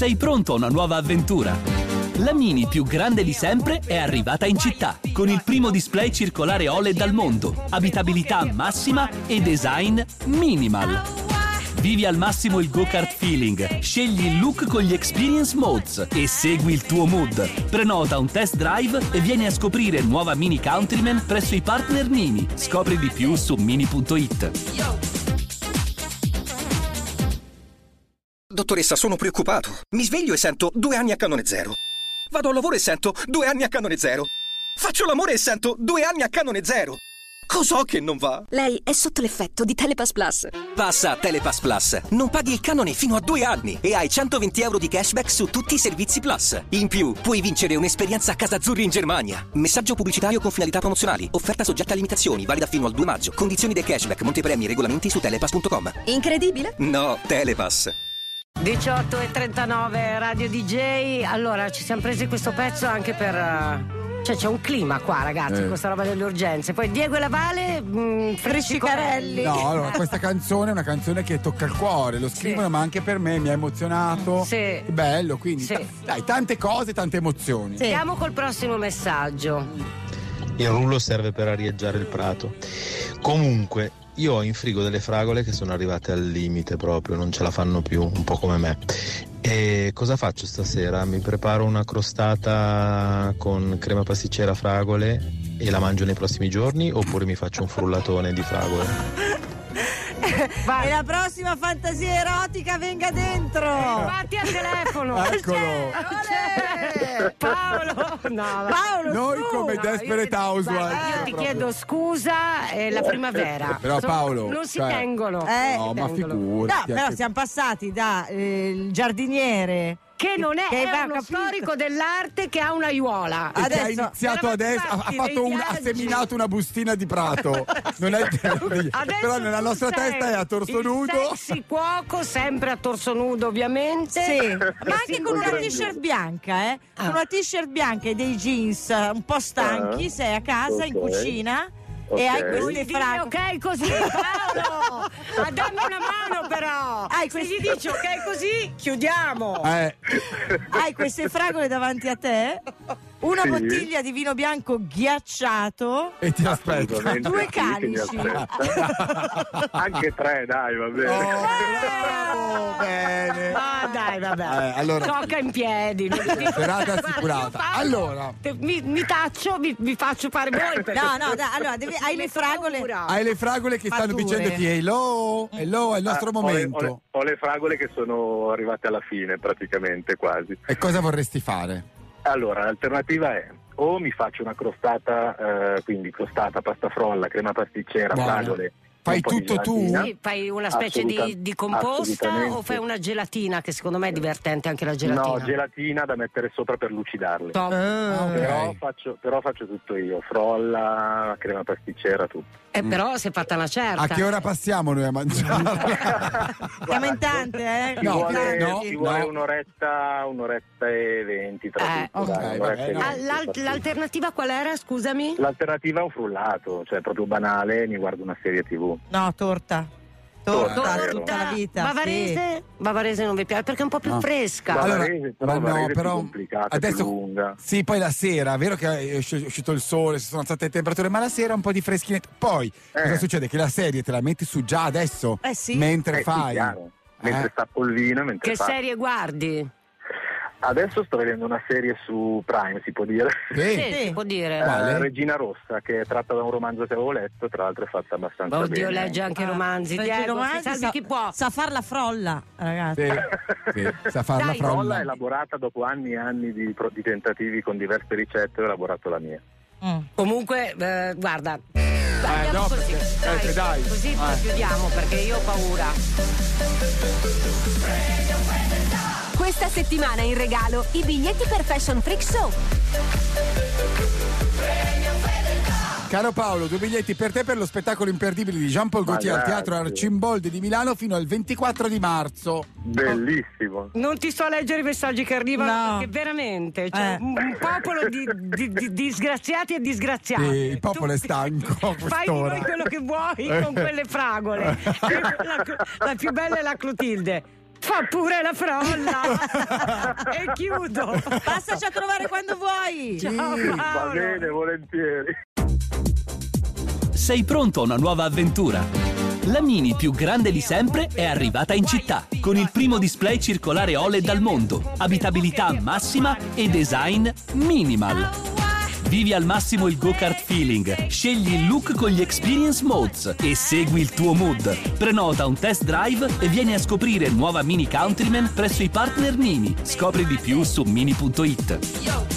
sei pronto a una nuova avventura. La Mini più grande di sempre è arrivata in città, con il primo display circolare OLED al mondo, abitabilità massima e design minimal. Vivi al massimo il go-kart feeling, scegli il look con gli experience modes e segui il tuo mood. Prenota un test drive e vieni a scoprire nuova Mini Countryman presso i partner Mini. Scopri di più su mini.it. Dottoressa, sono preoccupato. Mi sveglio e sento 2 anni a Canone Zero. Vado al lavoro e sento 2 anni a Canone Zero. Faccio l'amore e sento 2 anni a Canone Zero. Cos'ho che non va? Lei è sotto l'effetto di Telepass Plus. Passa a Telepass Plus. Non paghi il canone fino a 2 anni e hai 120 euro di cashback su tutti i servizi Plus. In più, puoi vincere un'esperienza a Casa Azzurri in Germania. Messaggio pubblicitario con finalità promozionali. Offerta soggetta a limitazioni, valida fino al 2 maggio. Condizioni del cashback, montepremi e regolamenti su telepass.com. Incredibile? No, Telepass. 18:39 Radio DJ. Allora, ci siamo presi questo pezzo anche per... Cioè c'è un clima qua, ragazzi, questa roba delle urgenze. Poi Diego e la Vale, Frescicarelli. No, allora, questa canzone è una canzone che tocca il cuore. Lo scrivono, ma anche per me mi ha emozionato. Sì. Che bello, quindi dai, tante cose, tante emozioni. Andiamo col prossimo messaggio. Il rullo serve per arieggiare il prato. Comunque, io ho in frigo delle fragole che sono arrivate al limite proprio, non ce la fanno più, un po' come me. E cosa faccio stasera? Mi preparo una crostata con crema pasticcera fragole e la mangio nei prossimi giorni, oppure mi faccio un frullatone di fragole? E la prossima fantasia erotica venga dentro. Batti al telefono. Eccolo. Paolo. No, Paolo, Noi su. come Desperate Housewives. Io ti chiedo scusa, è la primavera. Però Paolo, non si cioè, tengono. no, ma figurati. No, però siamo passati da il giardiniere che non è, che è uno storico dell'arte che ha una aiuola. E che ha iniziato adesso, ha seminato una bustina di prato. Non è però nella nostra testa è a torso nudo. Sexy cuoco, sempre a torso nudo, ovviamente. Sì, ma anche con una t-shirt bianca, con una t-shirt bianca e dei jeans un po' stanchi, sei a casa in cucina. E hai queste fragole. Ok così, Paolo. Ma dammi una mano però. Se gli dici ok così, chiudiamo. Hai queste fragole davanti a te, una bottiglia di vino bianco ghiacciato e ti aspetta 2 calici. Anche 3, dai, va bene. Bene. Ah, dai, vabbè. Allora, tocca in piedi. serata assicurata. Allora, mi taccio, mi faccio fare voi. No, dai, allora hai le fragole. Hai le fragole che stanno dicendoti hello, è il nostro momento. Ho le fragole che sono arrivate alla fine, praticamente, quasi. E cosa vorresti fare? Allora, l'alternativa è o mi faccio una crostata, quindi crostata, pasta frolla, crema pasticcera, fragole. Fai tutto tu? Sì, fai una specie di composta o fai una gelatina, che secondo me è divertente anche la gelatina. No, gelatina da mettere sopra per lucidarle. Okay. Però faccio tutto io, frolla, crema pasticcera, tutto. Però si è fatta una certa. A che ora passiamo noi a mangiare? Siamo in tante, Ci vuole un'oretta e 20 tra tutto. L'alternativa qual era, scusami? L'alternativa è un frullato, cioè proprio banale, mi guardo una serie TV. No, torta tutta la vita. Bavarese? Sì. Bavarese non vi piace perché è un po' più fresca. Bavarese, però è più complicata, adesso, più lunga. Sì, poi la sera, è vero che è uscito il sole, si sono alzate le temperature, ma la sera un po' di freschinetta. Poi cosa succede? Che la serie te la metti su già adesso, mentre fai. Sì, mentre sta a polvino, mentre che serie guardi? Adesso sto vedendo una serie su Prime, si può dire? Sì, si può dire. Regina Rossa, che è tratta da un romanzo che avevo letto, tra l'altro è fatta abbastanza bene. Oddio, legge anche romanzi. Diego, salvi chi può. Sa far la frolla, ragazzi. Sì, sa far la frolla. La frolla è elaborata dopo anni e anni di tentativi con diverse ricette, ho elaborato la mia. Comunque, guarda. No, così. Dai. Così chiudiamo perché io ho paura. Questa settimana in regalo i biglietti per Fashion Freak Show. Caro Paolo, 2 biglietti per te per lo spettacolo imperdibile di Jean Paul Gaultier al Teatro Arcimboldi di Milano fino al 24 di marzo. Bellissimo. Non ti sto a leggere i messaggi che arrivano, perché veramente c'è un popolo di disgraziati e disgraziati. Sì, il popolo è stanco. Fai di noi quello che vuoi con quelle fragole. La più bella è la Clotilde. Fa pure la frolla. E chiudo. Passaci a trovare quando vuoi. Ciao Paolo. Va bene, volentieri. Sei pronto a una nuova avventura? La Mini più grande di sempre è arrivata in città con il primo display circolare OLED al mondo, abitabilità massima e design minimal. Vivi al massimo il go-kart feeling, scegli il look con gli experience modes e segui il tuo mood. Prenota un test drive e vieni a scoprire nuova Mini Countryman presso i partner Mini. Scopri di più su mini.it.